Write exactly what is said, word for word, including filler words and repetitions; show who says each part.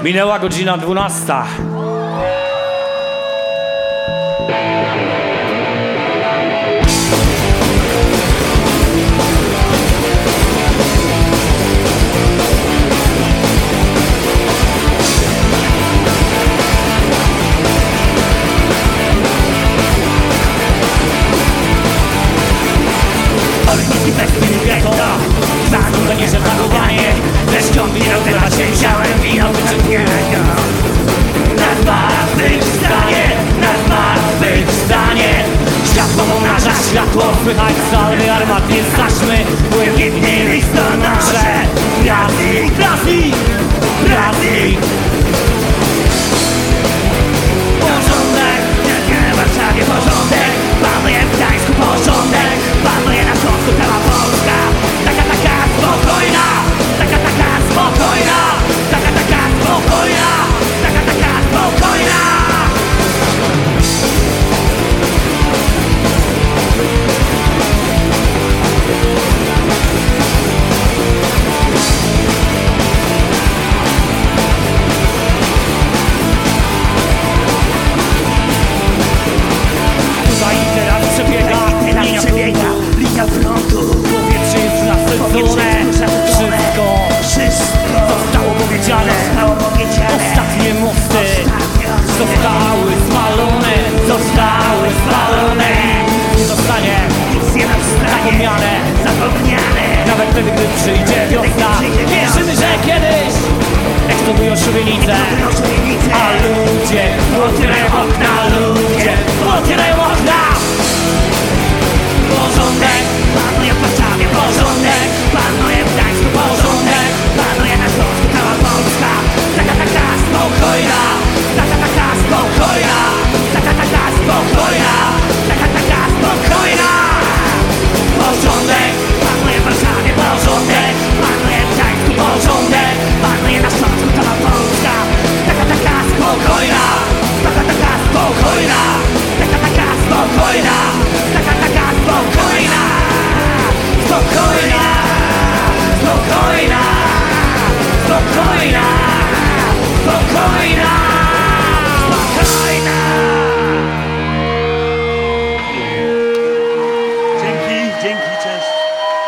Speaker 1: Minęła godzina dwunasta. Zanudzenie, że zachowanie też ciągnie odbywa się wziąłem wino wyczerpnego. Na zmartwychwstanie, na zmartwychwstanie. Światło pomnaża światło, słychać salwy armatnie zaśmy. Błękitny listonosze, Brazil, Brazil, Brazil. Porządek, nie w Warszawie porządek. Panuje w Gdańsku porządek. Panuje na Śląsku cała Polska. Taka, taka spokojna, taka, taka spokojna, taka, taka spokojna, taka, taka spokojna. Tutaj i teraz przebiega, linia przebiega, linia frontu. Powietrze jest nasycone, wszystko, wszystko zostało powiedziane. Ostatnie mosty zostały spalone, zostały spalone. Nie zostanie zapomniane, zapomniane. Nawet wtedy, gdy przyjdzie wiosna, wierzymy, że kiedyś eksplodują szubienice, a ludzie